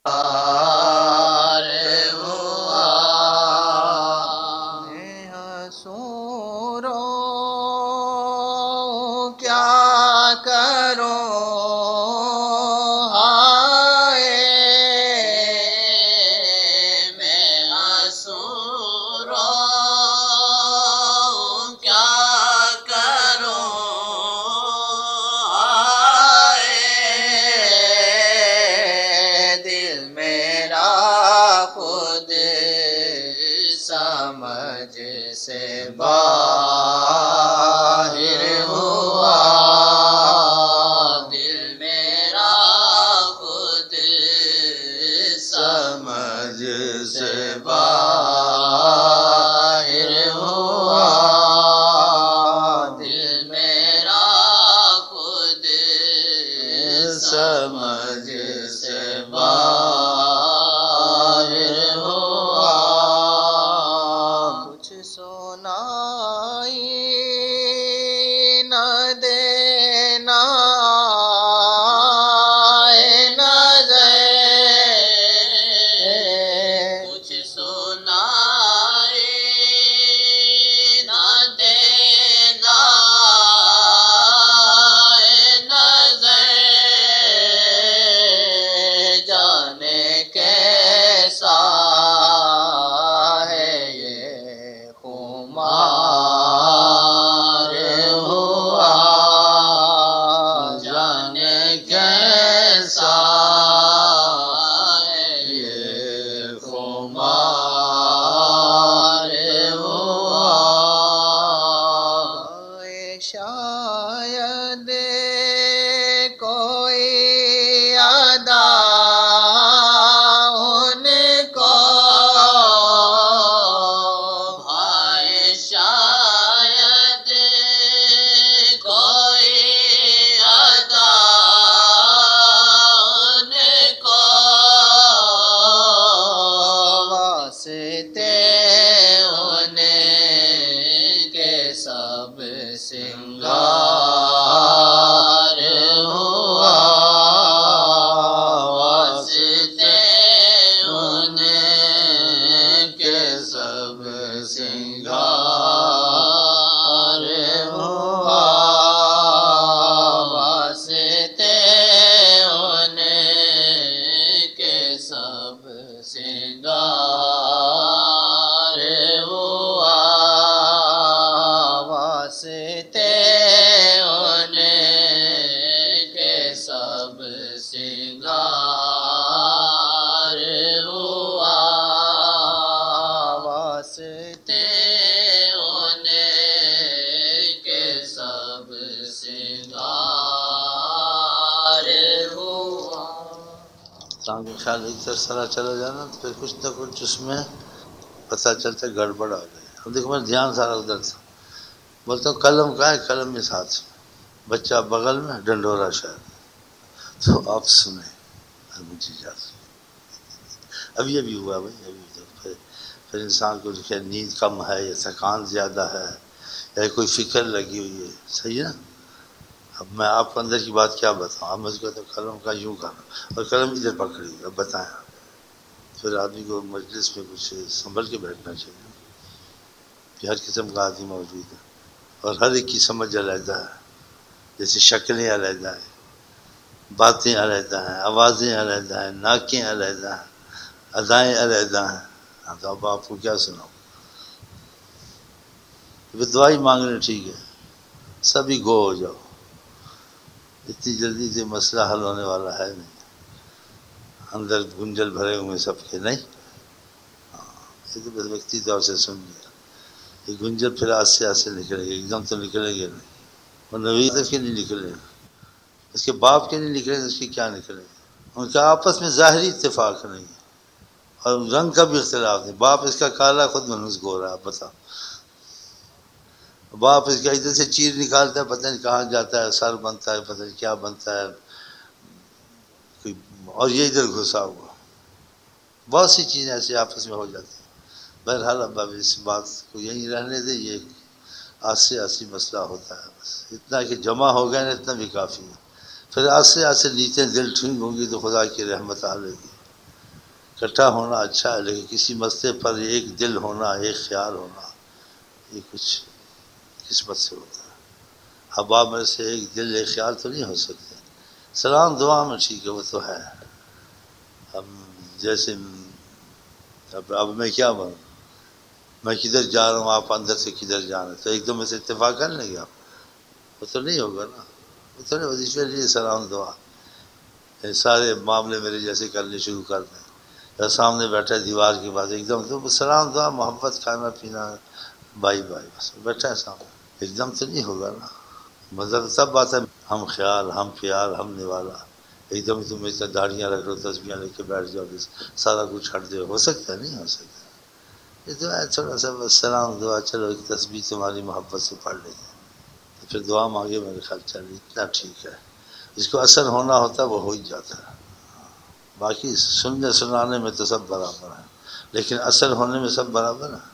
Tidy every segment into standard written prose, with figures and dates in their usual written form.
خیال ایک طرح چلا جانا تو پھر کچھ نہ کچھ اس میں پتہ چلتا ہے گڑبڑ آ گئی. اب دیکھو میں دھیان سارا ادھر تھا. بولتا ہوں قلم کہاں ہے؟ قلم میں ساتھ بچہ بغل میں ڈنڈورا شاید. تو آپ سنیں مجھے اجازت. ابھی ابھی ہوا بھائی ابھی. پھر انسان کو دیکھے نیند کم ہے یا تھکان زیادہ ہے یا کوئی فکر لگی ہوئی ہے. صحیح ہے نا. اب میں آپ کو اندر کی بات کیا بتاؤں. اب مجھ کو تو قلم کا یوں کرنا اور قلم ادھر پکڑی. اب بتائیں پھر آدمی کو مجلس میں کچھ سنبھل کے بیٹھنا چاہیے کہ ہر قسم کا آدمی موجود ہے اور ہر ایک کی سمجھ علیحدہ ہے. جیسے شکلیں علیحدہ ہیں، باتیں علیحدہ ہیں، آوازیں علیحدہ ہیں، ناکیں علیحدہ ہیں، ادائیں علیحدہ ہیں. تو اب آپ کو کیا سناؤں. دعائی مانگنے ٹھیک ہے سبھی گو ہو جاؤ. اتنی جلدی سے مسئلہ حل ہونے والا ہے نہیں. اندر گنجل بھرے ہوئے سب کے نہیں. یہ تو بس وقتی طور سے سن لیا. یہ گنجل پھر آستے آستے نکلے گا. ایک دم تو نکلے گا نہیں. اور نوید کے نہیں نکلے گا، اس کے باپ کے نہیں نکلے گا، اس کے کیا نکلے گا. ان کا آپس میں ظاہری اتفاق نہیں ہے اور رنگ کا بھی اختلاف نہیں. باپ اس کا کالا خود منوس گورا. آپ بتاؤ. باپ اس کا ادھر سے چیر نکالتا ہے پتہ نہیں کہاں جاتا ہے، سر بنتا ہے پتہ نہیں کیا بنتا ہے، اور یہ ادھر گھسا ہوا. بہت سی چیزیں ایسے آپس میں ہو جاتی ہیں. بہرحال اب اس بات کو یہیں رہنے دے. یہ آستے آستے مسئلہ ہوتا ہے. بس اتنا کہ جمع ہو گئے نا اتنا بھی کافی ہے. پھر آستے آستے نیچے دل ٹھنگ ہوں گی تو خدا کی رحمت آ لے گی. اکٹھا ہونا اچھا ہے، لیکن کسی مسئلے پر ایک دل ہونا، ایک خیال ہونا، یہ کچھ قسمت سے ہوتا ہے۔ احباب میں سے ایک دل ایک خیال تو نہیں ہو سکتے۔ سلام دعا میں ٹھیک ہے، وہ تو ہے۔ اب جیسے اب میں کیا بنوں، میں کدھر جا رہا ہوں، آپ اندر سے کدھر جا رہے ہیں، تو ایک دم سے اتفاق کر لیں گے آپ؟ وہ تو نہیں ہوگا نا، وہ تو نہیں۔ اس لیے سلام دعا سارے معاملے میرے جیسے کرنے شروع کر دیں، یا سامنے بیٹھا ہے دیوار کے بعد ایک دم تو سلام دعا، محبت، کھانا پینا، بائی بائی، بس بیٹھا ہے سامنے، ایک دم تو نہیں ہوگا نا۔ مطلب سب بات ہے، ہم خیال، ہم پیار، ہم نوالا، ایک دم تم اتنا داڑیاں رکھ لو، تسبیحاں لے کے بیٹھ جاؤ، سارا کچھ چھٹ دے، ہو سکتا ہے؟ نہیں ہو سکتا۔ یہ دعا ہے تھوڑا سا بس سلام دعا، چلو ایک تسبیح تمہاری محبت سے پڑھ لیتے ہیں، تو پھر دعا مانگے، میرے خیال چلیے اتنا ٹھیک ہے۔ جس کو اثر ہونا ہوتا ہے وہ ہو ہی جاتا ہے، باقی سننے سنانے میں تو سب برابر ہیں، لیکن اثر ہونے میں سب برابر ہیں،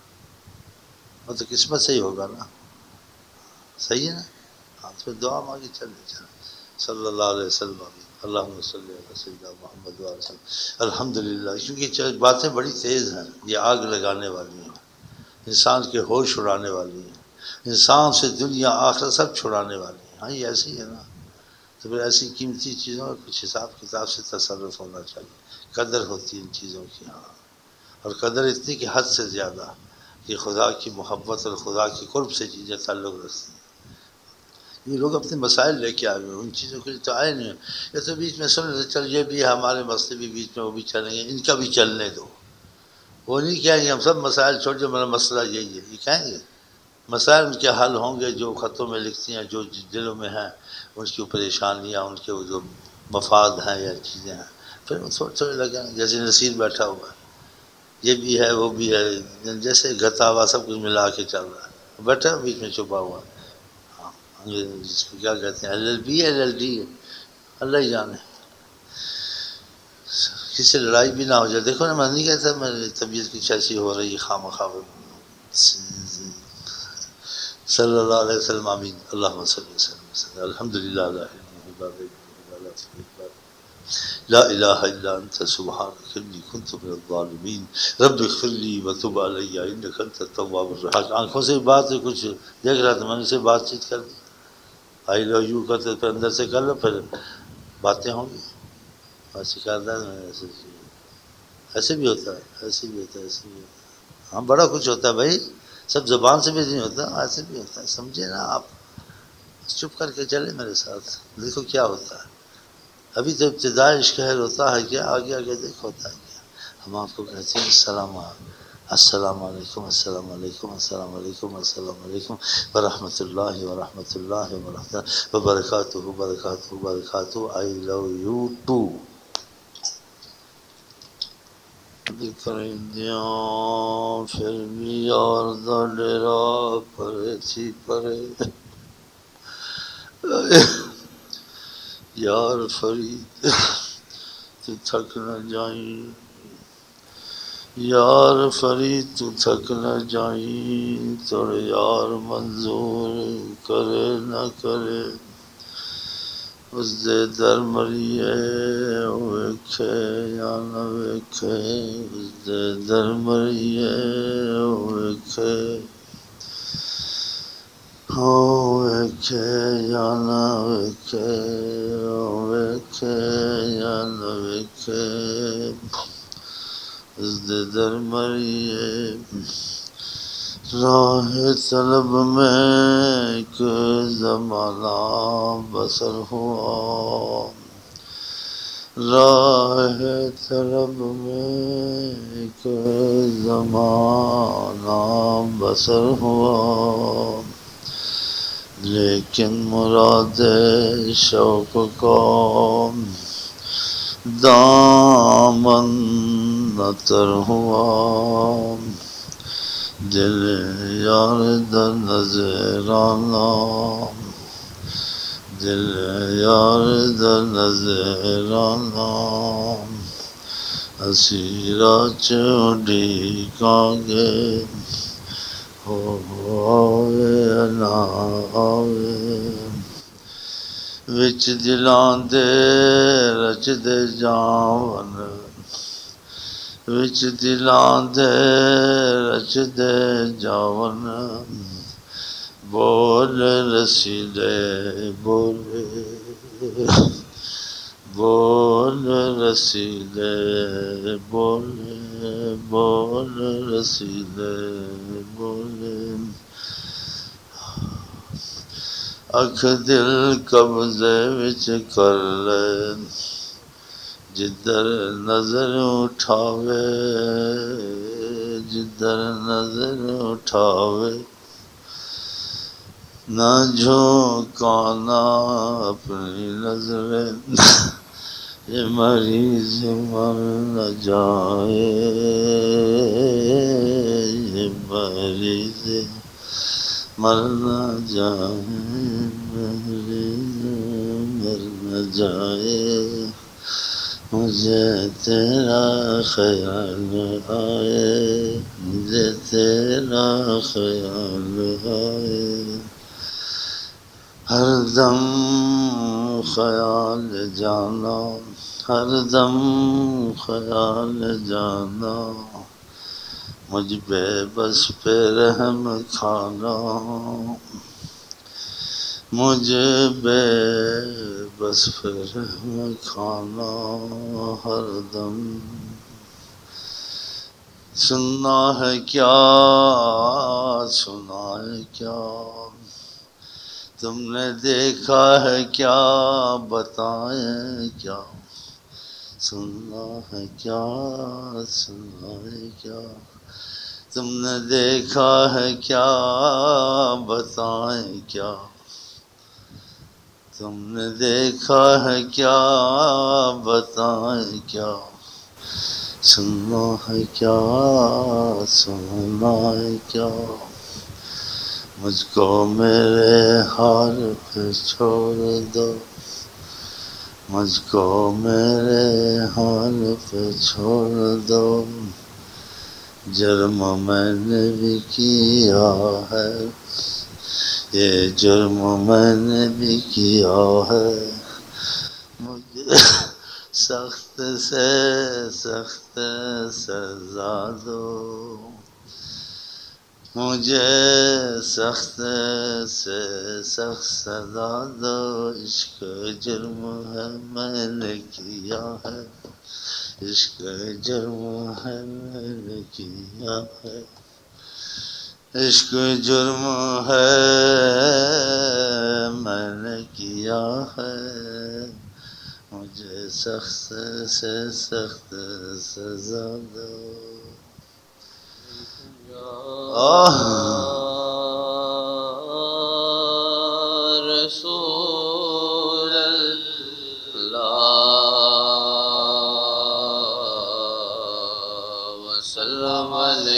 وہ تو قسمت سے ہی ہوگا نا۔ صحیح ہے نا؟ ہاں، تو دعا مانگی، چلے صلی اللہ علیہ وسلم، اللہم صلی علی سیدنا محمد وعلیہ وسلم۔ الحمدللہ، کیونکہ باتیں بڑی تیز ہیں، یہ آگ لگانے والی ہیں، انسان کے ہوش اڑانے والی ہیں، انسان سے دنیا آخرت سب چھڑانے والی ہیں۔ ہاں، یہ ایسی ہے نا، تو پھر ایسی قیمتی چیزوں کا کچھ حساب کتاب سے تصرف ہونا چاہیے، قدر ہوتی ہے ان چیزوں کی۔ ہاں، اور قدر اتنی کہ حد سے زیادہ، کہ خدا کی محبت اور خدا کی قرب سے چیزیں تعلق رکھتی ہیں۔ یہ لوگ اپنے مسائل لے کے آئے ہوئے، ان چیزوں کے لیے تو آئے نہیں، یہ تو بیچ میں سن لیتے، چل یہ بھی ہے، ہمارے مسئلے بھی بیچ میں وہ بھی چلیں گے، ان کا بھی چلنے دو۔ وہ نہیں کہیں گے ہم سب مسائل چھوڑ جو، میرا مسئلہ یہی ہے، یہ کہیں گے؟ مسائل ان کے حل ہوں گے، جو خطوں میں لکھتی ہیں، جو دلوں میں ہیں، ان کی پریشانیاں، ان کے جو مفاد ہیں یا چیزیں ہیں، پھر وہ تھوڑے تھوڑے لگیں گے۔ جیسے نصیر بیٹھا ہوا ہے، یہ بھی ہے وہ بھی ہے، جیسے گھتا ہوا سب کچھ ملا کے چل رہا ہے، بیٹھا ہے بیچ میں چھپا ہوا ہے۔ ہاں، جس کو کیا کہتے ہیں، ایل ایل بی ہے، ایل ایل ڈی ہے، اللہ ہی جانے، کسی سے لڑائی بھی نہ ہو جائے۔ دیکھو نا، میں نہیں کہتا میری طبیعت کچھ ایسی ہو رہی ہے، خواہ مخواہ۔ صلی اللہ علیہ وسلم، آمین، اللہم صلی وسلم، الحمدللہ، لا الہ الا انت سبحانک انی کنت من الظالمین، رب اغفر لی وتب علی انک انت التواب الرحیم۔ آنکھوں سے بات ہے، کچھ دیکھ رہا تھا، میں نے سے بات چیت کر دی، آئی لو یو کرتے، پھر اندر سے کر لو، پھر باتیں ہوں گی۔ ایسے کرتا ہے، ایسے بھی ہوتا ہے، ایسے بھی ہوتا ہے، ایسے بھی ہوتا ہے۔ ہاں، بڑا کچھ ہوتا ہے بھائی، سب زبان سے بھی نہیں ہوتا، ایسے بھی ہوتا ہے، سمجھے نا آپ؟ چپ کر کے چلے میرے ساتھ، دیکھو کیا ہوتا ہے۔ ابھی تو ابتدائی اشکہر ہوتا ہے کیا، آگے آگے دیکھو ہوتا ہے کیا۔ ہم آپ کو کہتے ہیں السلام علیکم، السلام علیکم، السلام علیکم، السلام علیکم ورحمۃ اللہ وبرکاتہ، وبرکاتہ۔ I love you too. پرندیاں پھر بھی یار دا ڈیرا پرے تھی پرے، یار فرید تو تھک نہ جائیں، یار فرید تو تھک نہ جائیں، توڑے یار منظور کرے نہ کرے، اس دے در مریے ویکھے یا نہ ویکھے، اس دے در مریے ویکھے، ویکھے یا نہ ویکھے، ویکھے یا نہ ویکھے، اس دے در مریے۔ راہ طلب میں ایک زمانہ بسر ہوا، راہ طلب میں ایک زمانہ بسر ہوا، لیکن مراد شوق کا دامن نہ تر ہوا، دل یار در نظرانا، دل یار در نظرانا، اسیرا چوڑی کانگے، آوے نہ آوے، وچ دلاں دے رچ دے جاون، وچ دلاں دے رچ دے جاون بول رسیدے بولے بول رسیدے بولے بول رسیدے بولے اکھ دل قبضے وچ کر لے جدھر نظر اٹھاوے جدھر نظر اٹھاوے نہ جھونکانا اپنی نظریں یہ مریض مر نہ جائے یہ مریض مر نہ جائے مریض مر نہ جائے مجھے تیرا خیال آئے مجھے تیرا خیال آئے ہر دم خیال جانا ہر دم خیال جانا مجھ بے بس پہ رحم کھانا مجھے بے بس پہ رحم کھانا ہر دم سننا ہے کیا سنا ہے کیا تم نے دیکھا ہے کیا بتائیں کیا سننا ہے کیا سنا ہے کیا تم نے دیکھا ہے کیا بتائیں کیا تم نے دیکھا ہے کیا بتائیں کیا سننا ہے کیا سننا ہے کیا مجھ کو میرے حال پہ چھوڑ دو مجھ کو میرے حال پہ چھوڑ دو جرم میں نے بھی کیا ہے یہ جرم میں نے بھی کیا ہے مجھے سخت سے سخت سزا دو مجھے سخت سے سخت سزا دو عشق جرم ہے میں نے کیا ہے عشق جرم ہے میں نے کیا ہے عشق جرم ہے میں نے کیا ہے مجھے سخت سے سخت سزا دو رسول اللہ وسلم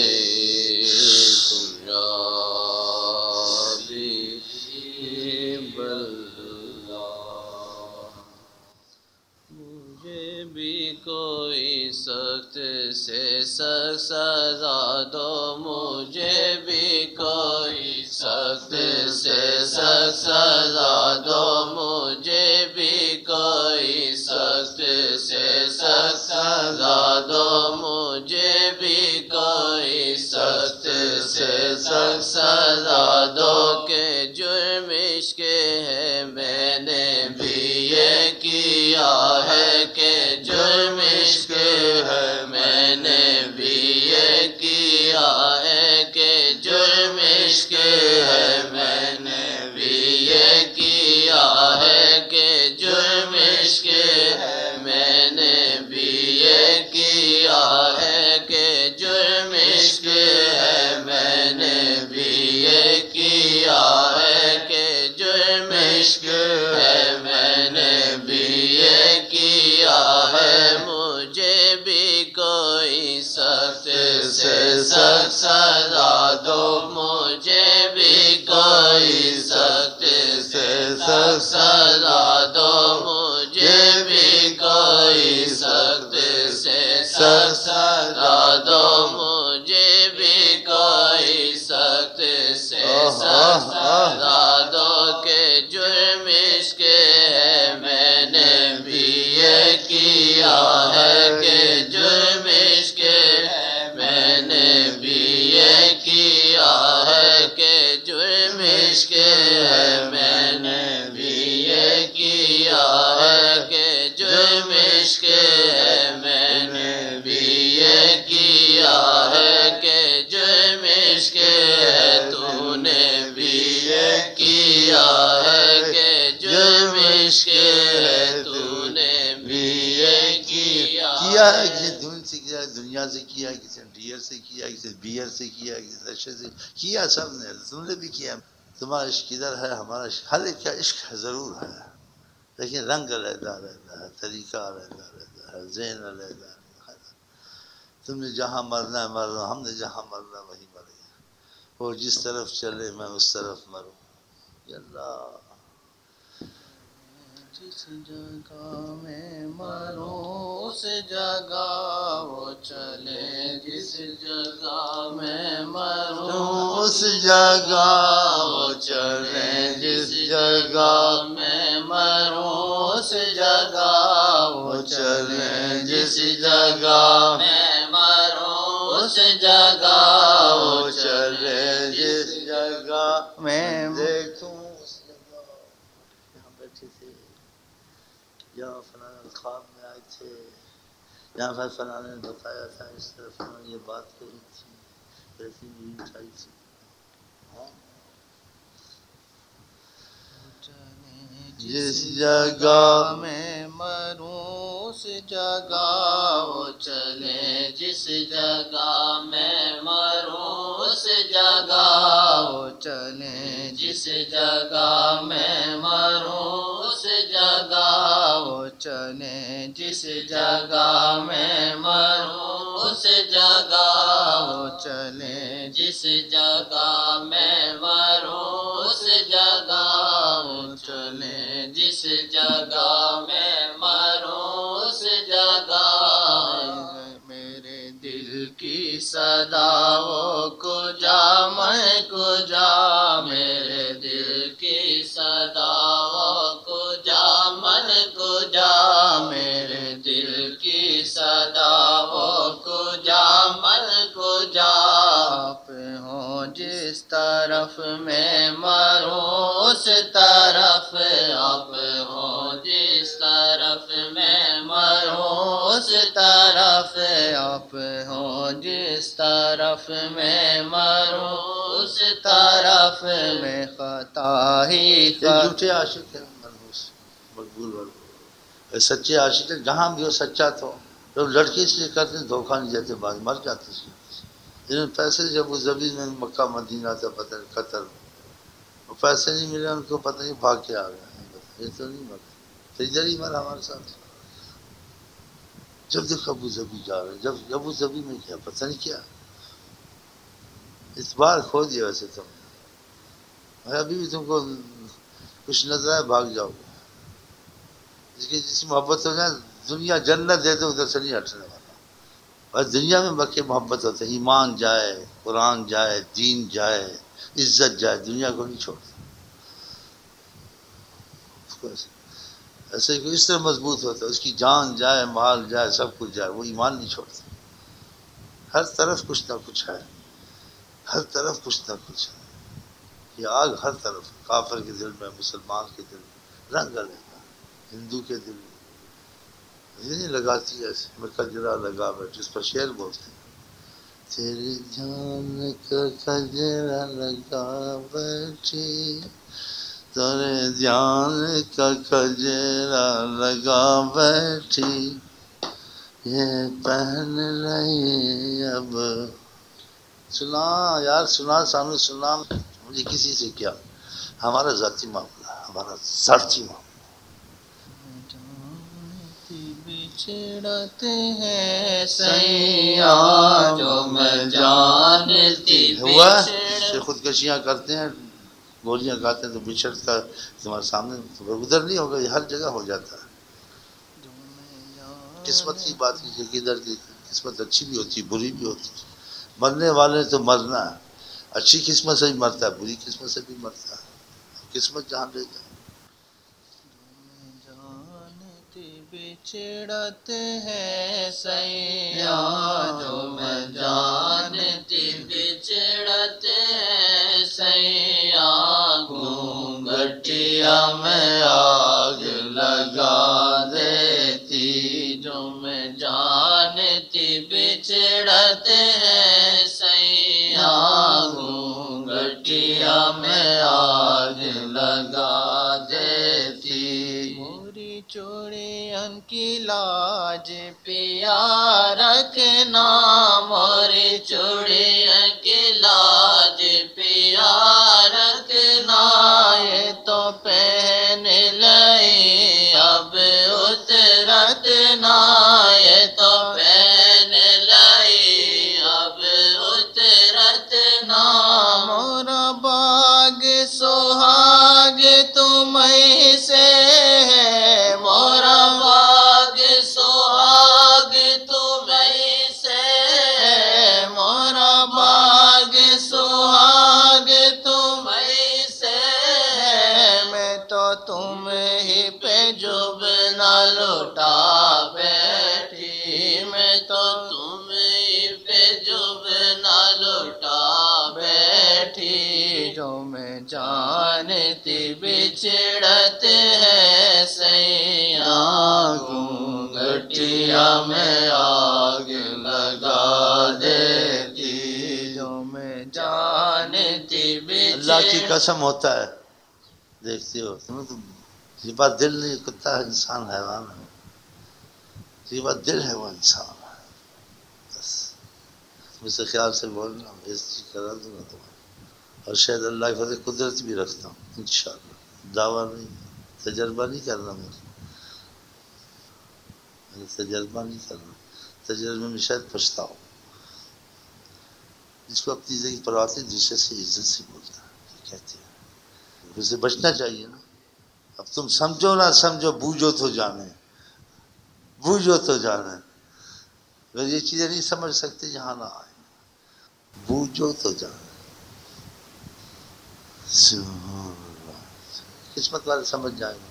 علیکم یا حبیب اللہ مجھے بھی کوئی سخت سے سخت سزا دو مجھے بھی کوئی سخت سے سخت سزا دو مجھے بھی کوئی سخت سے سخت سزا دو مجھے بھی کوئی سخت سے سخت سزا دو کہ جرم عشق ہے میں نے بھی یہ کیا ہے کہ جرم عشق ہے میں نے بھی یہ کیا ہے کہ جرم عشق ہے میں نے بھی یہ کیا ہے کہ جرم عشق ہے میں نے بھی یہ کیا ہے کہ جرم عشق ہے میں نے بھی یہ کیا ہے کہ جرم عشق ہے میں نے بھی یہ کیا ہے مجھے بھی کوئی سخت سے سخت سزا دو مجھے بھی کوئی سخت سے سخت سزا دو مجھے بھی کوئی سخت سے سخت سزا دو مجھے بھی کوئی سخت سے سخت سزا دو کہ جرم عشق ہے میں نے بھی یہ کیا ہے کہ جرم عشق کیا ہے، کسی دن سے کیا ہے، دنیا سے کیا ہے، کسی نے ڈیئر سے کیا ہے، کسی بیئر سے کیا ہے، کسی نشے سے کیا، سب نے، تم نے بھی کیا. تمہارا عشق ادھر ہے، ہمارا عشق، ہر ایک کا عشق ہے، ضرور ہے، لیکن رنگ علیحدہ رہتا ہے، طریقہ علیحدہ رہتا ہے، ذہن علیحدہ رہتا ہے. تم نے جہاں مرنا ہے مرنا، ہم نے جہاں مرنا ہے وہیں مریں. وہ جس طرف چلے میں اس طرف مروں. یا اللہ، جس جگہ میں مروں اس جگہ وہ چلے، جس جگہ میں مروں اس جگہ وہ چلے، جس جگہ میں مروں اس جگہ وہ چلے، جس جگہ میں مروں اس جگہ وہ چلے، جس جگہ میں دیکھوں اس جگہ. یہاں بیٹھے تھے، یہاں فلاں خواب میں آئے تھے، یہاں پر فلاں نے بتایا تھا، اس طرف فلاں یہ بات کہی تھی، ایسی نہیں اٹھائی تھی. جس جگہ میں مروں اس جگہ وہ چلے، جس جگہ میں مروں اس جگہ وہ چلے، جس جگہ میں مروں اس جگہ وہ چلے، جس جگہ میں مروں اس جگہ وہ چلے، جس جگہ میں مروں اس جگہ وہ چلے، جس جگہ میں مروں اس جگہ. میرے دل کی صدا وہ کجا میں کجا، میرے دل کی صدا وہ کجا من کجا، میرے دل کی صدا وہ کجا من کجا. آپ ہوں جس طرف میں مروں اس طرف، آپ ہوں جس طرف میں مروں اس طرف، آپ ہوں جس طرف میں مروں اس طرف میں خطا ہی یہ جھوٹے عاشق ہیں، منحوس مقبول والے. سچے عاشق ہیں، جہاں بھی ہو سچا تو لوگ لڑکی اس لیے کرتے ہیں، دھوکہ نہیں دیتے، بعد مر جاتے ہیں. انہوں نے پیسے جب وہ زمین میں مکہ مدینہ تھا، پتہ نہیں قطر، وہ پیسے نہیں ملے ان کو، پتہ نہیں بھاگ کے آ گئے. یہ تو نہیں مرا، تو ادھر ہی مرا ہمارے ساتھ. جب دیکھ ابو ظبی جا رہے، جب ابو ظبی میں کیا پتہ نہیں کیا، اس بار کھو دیا. ویسے تم ابھی بھی تم کو کچھ نظر آئے بھاگ جاؤ گے. جس کی محبت ہو جائے، دنیا جنت دے دو ادھر سے نہیں ہٹنے والا. بس دنیا میں بقی محبت ہوتا ہے، ایمان جائے، قرآن جائے، دین جائے، عزت جائے، دنیا کو نہیں چھوڑتا. ایسے کہ اس طرح مضبوط ہوتا ہے، اس کی جان جائے، مال جائے، سب کچھ جائے، وہ ایمان نہیں چھوڑتا. ہر طرف کچھ نہ کچھ ہے، ہر طرف کچھ نہ کچھ ہے. یہ آگ ہر طرف، کافر کے دل میں، مسلمان کے دل میں، رنگ لگا، ہندو کے دل میں نہیں لگاتی ایسے. میں کجرا لگا بیٹھے، اس پر شعر بولتے ہیں، تیری جان کا کجرا لگا بیٹھی، تیرے جان کا کجرا لگا بیٹھی، یہ پہن لئی اب. سنا یار، سنا سانو، سنا مجھے کسی سے کیا، ہمارا ذاتی معاملہ، ہمارا ذاتی معاملہ. بچھڑتے ہیں سیاں جو میں جانتی ہوا کہ خودکشیاں کرتے ہیں، گولیاں کھاتے ہیں، تو بچھڑ کا تمہارے سامنے ادھر نہیں ہوگا، یہ ہر جگہ ہو جاتا ہے. قسمت کی بات کیجیے کہ ادھر کی قسمت اچھی بھی ہوتی ہے، بری بھی ہوتی ہے. مرنے والے تو مرنا ہے، اچھی قسمت سے بھی مرتا ہے، بری قسمت سے بھی مرتا ہے. قسمت جہاں لے جائے. بچھڑتے ہیں سیاں جو میں جانتی، بچھڑتے ہیں سیاں گھونگھٹیا میں آگ لگا دیتی، جو میں جانتی بچھڑتے ہیں سیاں گھونگھٹیا میں آگ لگا دیتی. موری چوڑی کی لاج پیا رکھنا، موری چوڑیاں کی لاج پیا رکھنا، یہ تو پہن لئی اب اترت نہ، یہ تو پہن لئی اب اترت نہ، مورا باغ سہاگ تمہیں سے ہے، مورا باغ سہاگ تمہیں سے ہے، مورا باغ سہاگ تمہیں سے ہے، میں تو تم ہی پہ جب نہ لوٹا بیٹھی، میں تو تم ہی پہ جب نہ لوٹا بیٹھی، جو میں جانتی بچھڑت ہے سیاں، گھونگھٹیا میں آگ لگا دیتی، جو میں جانتی اللہ کی قسم ہوتا ہے، دیکھتے ہو تمہیں تو یہ بات دل نہیں، کتا ہے انسان حیوان ہے، یہ بات دل ہے، وہ انسان ہے، بس مجھ سے خیال سے بولنا، بےزتی کرا دوں گا تمہیں، اور شاید اللہ کی فضل قدرت بھی رکھتا ہوں انشاءاللہ، دعویٰ نہیں، تجربہ نہیں کرنا، میں تجربہ نہیں کرنا، تجربے میں شاید پچھتاؤں، جس کو اپنی زندگی پر آتی دوسرے سے عزت سے بولتا ہے، یہ کہتے ہیں اسے بچنا چاہیے نا، اب تم سمجھو نہ سمجھو، بوجھو تو جانے، بوجھو تو جانے، اگر یہ چیزیں نہیں سمجھ سکتے یہاں نہ آئے، بوجھو تو جانے، سبحان اللہ، قسمت والے سمجھ جائیں گے،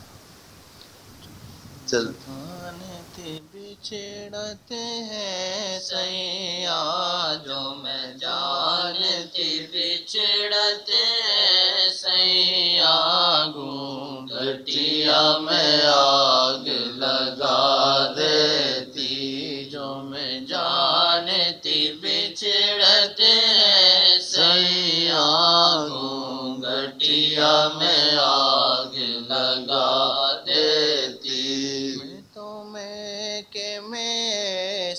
چل جانتی بچھڑت ہے سیاں، جو میں جانتی بچھڑت ہے سیاں، گھونگھٹیا میں آگ لگا دیتی، جو میں جانتی بچھڑت ہے سیاں، گھونگھٹیا میں آگ لگا دیتی، میں تو میں کہ میں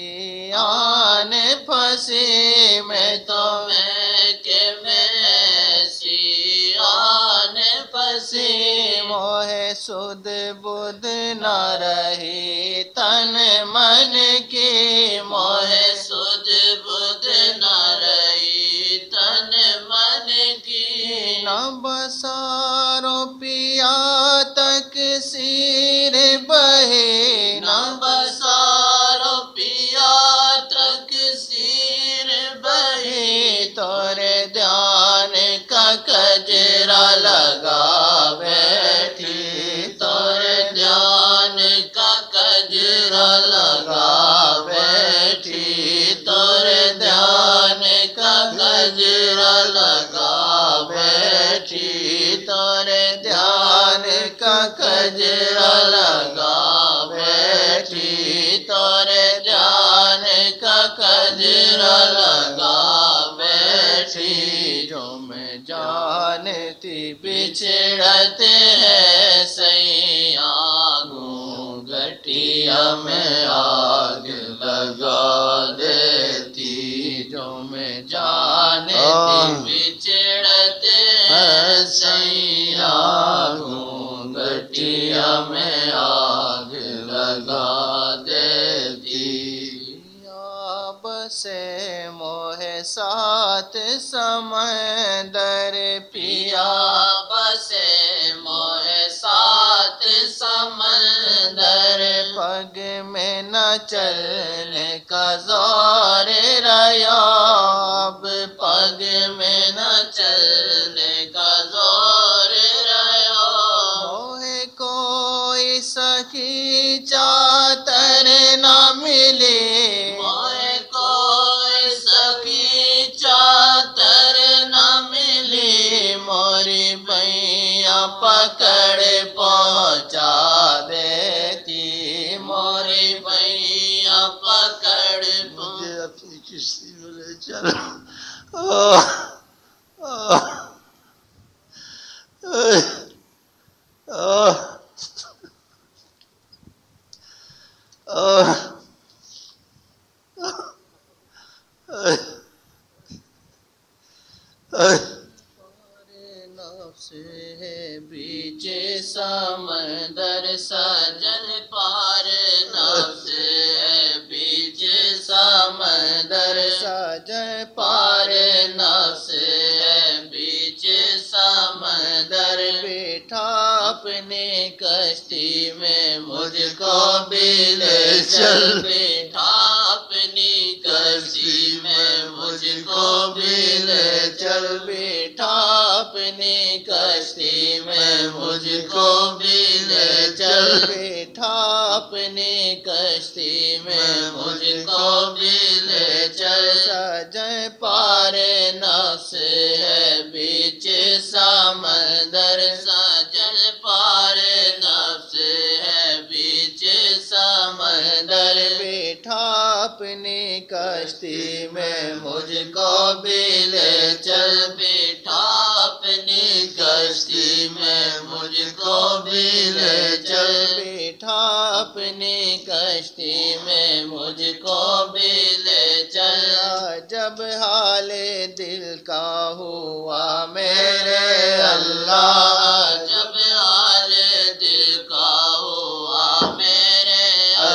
سیاں پھنسی، میں تو میں کہ میں سیاں پھنسی، موہ سد بدھ نہ رہی تن من کی، موہ سد بدھ نہ رہی تن من کی، نہ بسارو پیا تک سیر بہی، نہ بسارو پیا تک سیر بہی، تورے دھیان کا کجرا لگا بیٹھی، تورے دھیان کا کجرا لگا بیٹھی، تورے دھیان کا کجرا لگا بیٹھی، تورے دھیان کا کجرا لگا بیٹھی، تورے دھیان کا کجرا لگا بیٹھی، جو میں جانتی بچھڑت ہے سیاں، گھونگھٹیا میں آگ لگا دیتی، جو میں جانتی بچھڑت ہے سیاں، گھونگھٹیا میں آگ لگا دیتی، بسے موہ سات سمندر پیا، بسے موہ سات سمندر، پگ میں نہ چلنے کا زور رہا، اب پگ میں نہ چلنے کا زور رہا، موہ کوئی سخی چادر نہ ملی، موہ کوئی سخی چادر نہ ملی، موری بھیاں پکڑ پہنچا دیتی، موری بھیاں پکڑ مجھے اپنی کشتی میں لے چل، نفس ہے بیچ سمندر سجن پار نفس ہے بیچ سمندر سجن پار نفس ہے بیچ سمندر بیٹھا اپنے کشتی میں مجھ کو بھی لے چل بیٹھا اپنی کشتی میں مجھ کو بھی لے چل بیٹھا اپنی کشتی میں مجھ کو بھی لے چل بیٹھا اپنی کشتی میں مجھ کو بھی لے چل سجن پار نفس ہے بیچ سمندر سجن پار نفس ہے بیچ سمندر بیٹھا اپنی کشتی میں مجھ کو بھی لے چل بیٹھا اپنی کشتی میں مجھ کو بھی لے چل بیٹھا اپنی کشتی میں مجھ کو بھی لے چل جب حال دل کا ہوا میرے اللہ جب حال دل کا ہوا میرے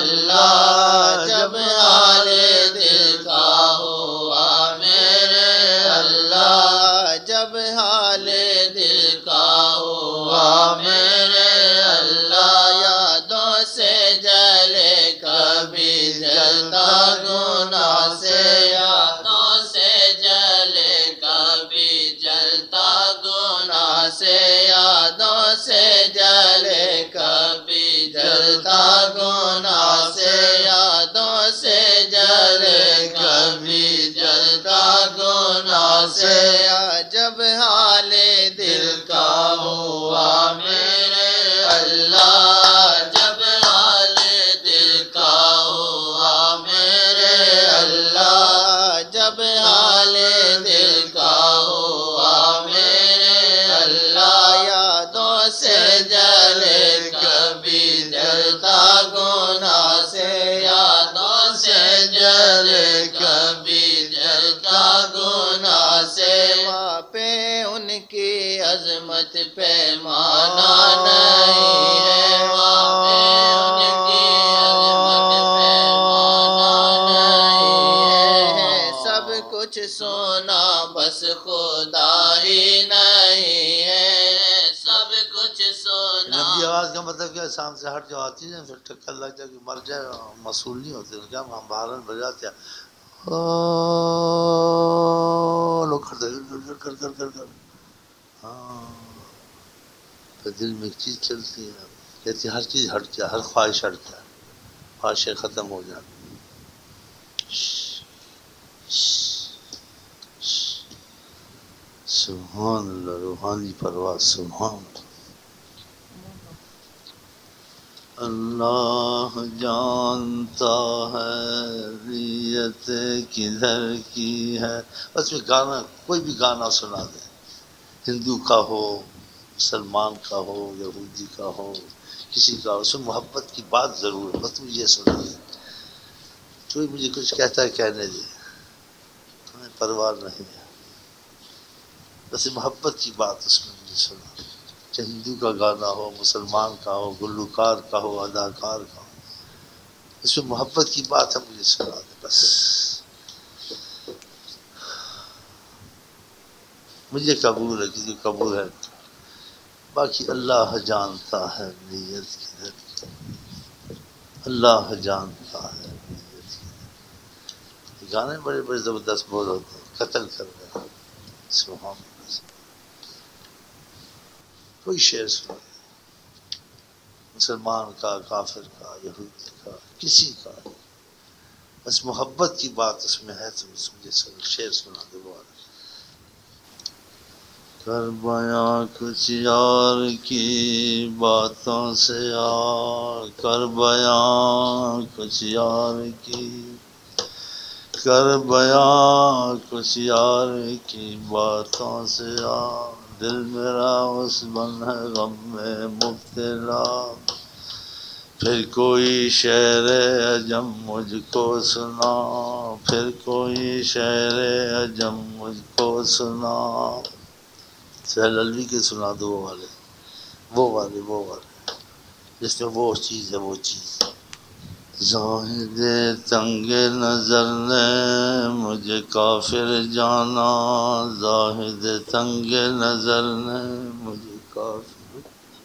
اللہ جب حال دل کا ہوا میرے اللہ جب حال دل کا ہوا میرے اللہ یادوں سے جلے کبھی جلتا گناہ سے یادوں سے جلے کبھی جلتا گناہ سے یادوں سے جلے کبھی جلتا گناہ سے یادوں سے جلے کبھی جلتا گناہ سے جب حال دل کا ہوا میرے اللہ جب حال دل کا ہوا میرے اللہ جب حال دل کا ہوا میرے اللہ یادوں سے جلے کبھی جلتا گناہ سے یادوں سے جلے کبھی جلتا گناہ سے وہاں پہ ان کی عظمت پیمانہ نہیں ہے وہاں پہ ان کی عظمت پیمانہ نہیں ہے سب کچھ سونا بس خدا ہی نہیں ہے سب کچھ سونا نبی آواز کا مطلب کیا شام سے ہٹ جو آتی ہے پھر ٹکر لگ جائے کہ مر جائے مسئول نہیں ہوتے کیا ہم بہارن بجاتے ہیں لوگ کر ہاں پھر دل میں ایک چیز چلتی ہے کہتی ہے ہر چیز ہٹ جائے ہر خواہش ہٹ جائے خواہشیں ختم ہو جائیں سبحان اللہ روحانی پرواز سبحان اللہ جانتا ہے نیت کدھر کی ہے بس میں گانا کوئی بھی گانا سنا دے ہندو کا ہو مسلمان کا ہو یہودی کا ہو کسی کا ہو اس میں محبت کی بات ضرور ہے بس مجھے یہ سنا دے کوئی مجھے کچھ کہتا ہے کہنے دے ہمیں پرواہ نہیں ہے بس محبت کی بات اس میں مجھے سنا چاہے ہندو کا گانا ہو مسلمان کا ہو گلوکار کا ہو اداکار کا ہو اس میں محبت کی بات ہے مجھے سنا دے بس مجھے قبول ہے کسی کو قبول ہے باقی اللہ جانتا ہے نیت کدھر اللہ جانتا ہے نیت کدھر گانے بڑے بڑے زبردست بول ہوتے ہیں قتل کر رہے ہیں سبحان اللہ کوئی شعر سنا مسلمان کا کافر کا یہودی کا کسی کا بس محبت کی بات اس میں ہے تو مجھے شعر سنا دے وہ کر بیاں کچھ یار کی باتوں سے یار کر بیاں کچھ یار کی کر بیاں کچھ یار کی باتوں سے یار دل میرا اس بن ہے غم میں مبتلا پھر کوئی شعر عجم مجھ کو سنا، پھر کوئی شعر عجم مجھ کو سنا، سہیل علوی کے سنا دو وہ والے جس میں وہ چیز ہے وہ چیز۔ زاہد تنگ نظر نے مجھے کافر جانا، زاہد تنگ نظر نے مجھے کافر،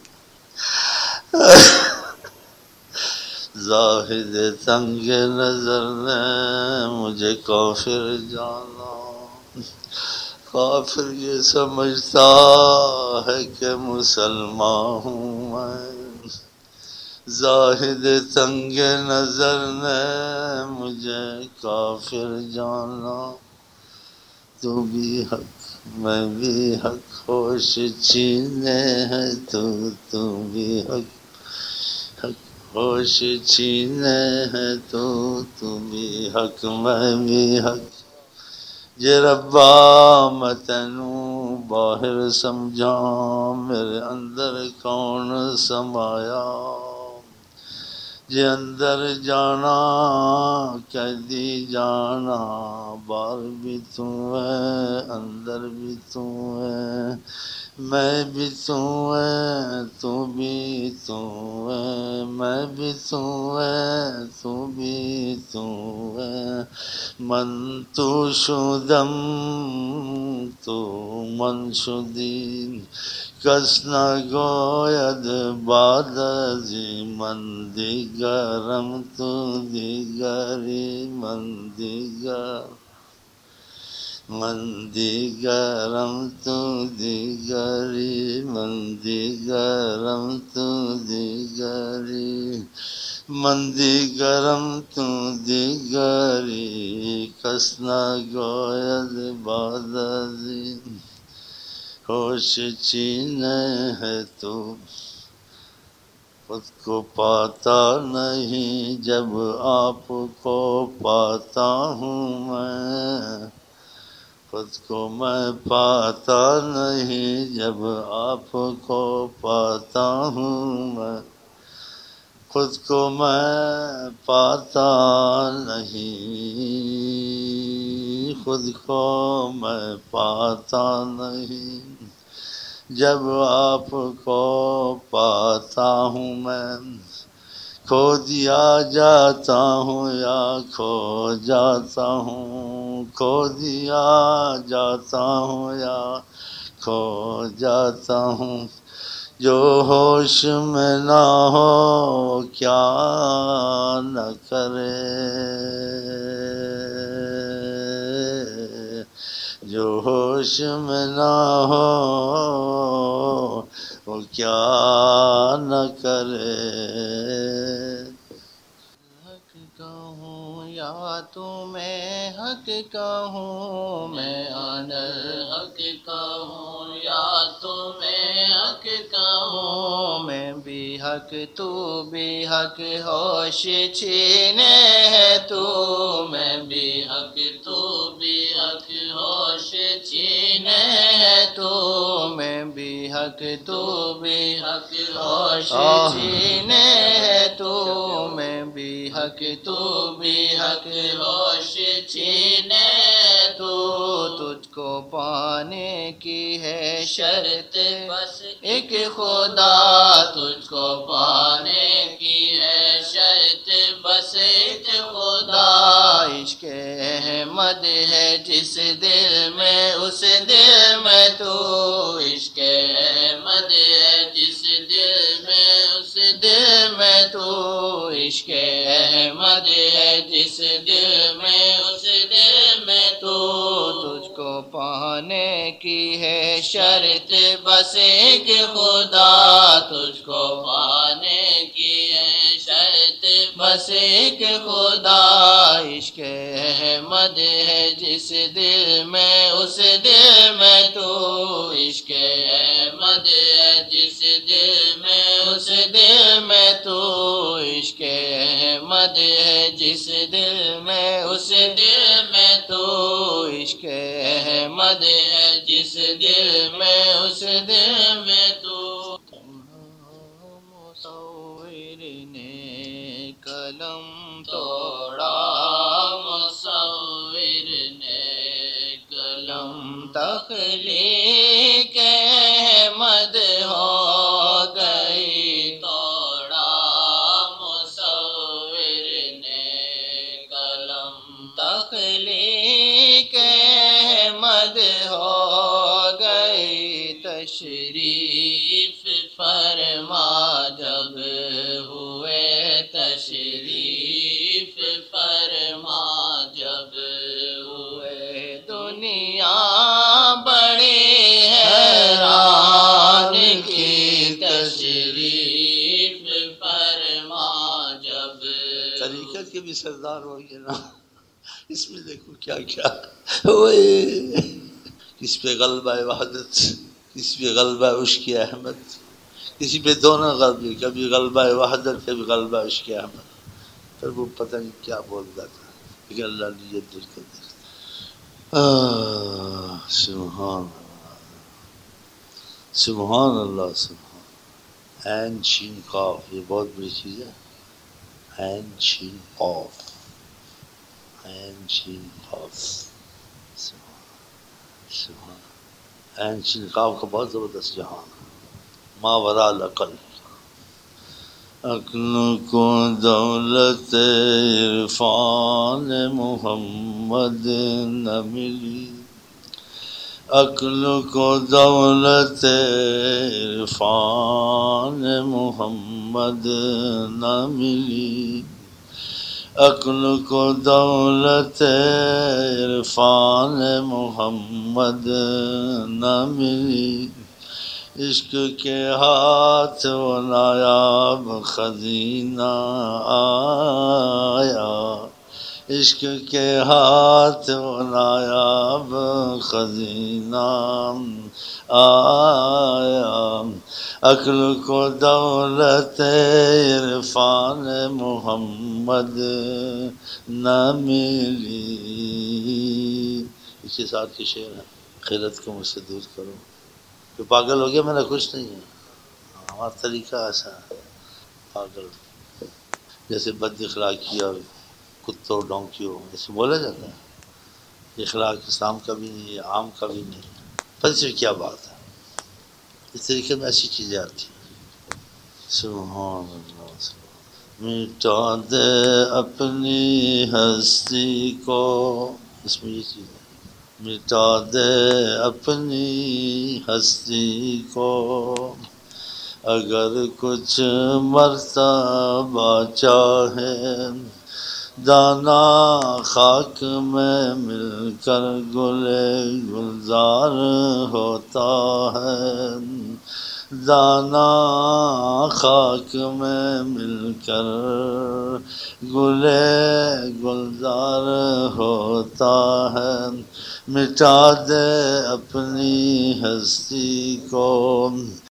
زاہد تنگ نظر نے مجھے کافر جانا، کافر یہ سمجھتا ہے کہ مسلمان ہوں میں، زاہد تنگ نظر نے مجھے کافر جانا، تو بھی حق میں بھی حق، ہوش چھینے ہے تو بھی حق، حق ہوش چھینے ہے تو بھی حق میں بھی حق، جے ربا میں تینوں باہر سمجھاں، میرے اندر کون سمایا، جے اندر جانا قیدی جانا، باہر بھی تو ہے اندر بھی تو ہے، میں بھی تو ہے تو بھی تو ہے، میں بھی تو ہے تو بھی تو ہے، من تو شدم تو من شدی، کس نگوید بعد ازی من دیگرم تو دیگری، من دیگرم تو دیگری، من دیگرم تو دیگری، من دیگرم تو دیگری، کس نگوید بعد ازی، ہوش چھینے ہے تو خود کو پاتا نہیں، جب آپ کو پاتا ہوں میں، خود کو میں پاتا نہیں، جب آپ کو پاتا ہوں میں، خود کو میں پاتا نہیں، خود کو میں پاتا نہیں، جب آپ کو پاتا ہوں میں، کھو دیا جاتا ہوں یا کھو جاتا ہوں، کھو دیا جاتا ہوں یا کھو جاتا ہوں، جو ہوش میں نہ ہو کیا نہ کرے، جو ہوش میں نہ ہو وہ کیا نہ کرے، حق کہوں یا تمہیں حق کہوں، میں آنر حق کہوں یا تمہیں حق کہوں، میں بھی حق تو بھی حق، ہوش چھینے ہے تو، میں بھی حق تو بھی حق، ہوش چھینے ہے تو، میں بھی حق تو بھی حق، ہوش چھینے ہے تو، میں بھی حق تو بھی حق، ہوش چھینے تو، تجھ کو پانے کی ہے شرط بس ایک خدا، تجھ کو پانے کی ہے شرط بس ایک خدا، عشق احمد ہے جس دل میں اس دل میں تو، عشق احمد ہے جس دل میں اس دل میں تو، عشق احمد ہے جس دل میں اس دل میں تو، تجھ کو پانے کی ہے شرط بس ایک خدا، تجھ کو پانے کی ہے شرط بس ایک خدا، عشق احمد ہے جس دل میں اس دل میں تو، عشق احمد ہے جس دل میں اس دل میں تو، عشق احمد ہے جس دل میں اس دل میں تو، عشق احمد ہے جس دل میں اس دل میں تو، مصور نے تخلیق احمد ہو گئی، توڑا مصور نے قلم، تخلیق احمد ہو گئی، تشریف فرما جب ہوئے، تشریف فرما جب ہوئے، دنیا بڑی حیران کی، تشریف فرما جب طریقت کے بھی سردار ہو گئے نا، اس میں دیکھو کیا کیا ہوئے، کس پہ غلبہ وحدت، کس پہ غلبہ عشق احمد، کسی پہ دونوں غلبے، کبھی غلبہ وحدت کبھی غلبہ عشق احمد، پھر وہ پتہ نہیں کیا بولتا تھا، لیکن اللہ نے یہ دل کر دیا۔ سبحان سبحان اللہ، سبحان، عین شین قاف، یہ بہت بڑی چیز ہے، عین شین قاف، عین شین قاف، سبحان سبحان، عین شین قاف کا بہت زبردست جہان، ما وراء العقل، عقل کو دولت عرفان محمد نہ ملی، عقل کو دولت عرفان محمد نہ ملی، عقل کو دولت عرفان محمد نہ ملی، عشق کے ہاتھ وہ نایاب خزینہ آیا، عشق کے ہاتھ وہ نایاب خزینہ آیا، عقل کو دولت عرفان محمد نہ ملی۔ اسی ساتھ کے شعر ہے، خیرت کو مجھ سے دور کرو، کہ پاگل ہو گیا میرا کچھ نہیں ہے، ہمارا طریقہ ایسا ہے، پاگل جیسے بد اخلاقی اور کتوں ڈونکیوں ایسے بولا جاتا ہے، اخلاق اسلام کا بھی نہیں ہے، عام کا بھی نہیں ہے، پتہ صرف کیا بات ہے، اس طریقے میں ایسی چیزیں آتی ہیں۔ سبحان اللہ، مٹا دے اپنی ہستی کو، اس میں یہ چیز ہے، مٹا دے اپنی ہستی کو، اگر کچھ مرتبہ چاہے، دانا خاک میں مل کر گل گلزار ہوتا ہے، دانا خاک میں مل کر گل گلزار ہوتا ہے، مٹا دے اپنی ہستی کو،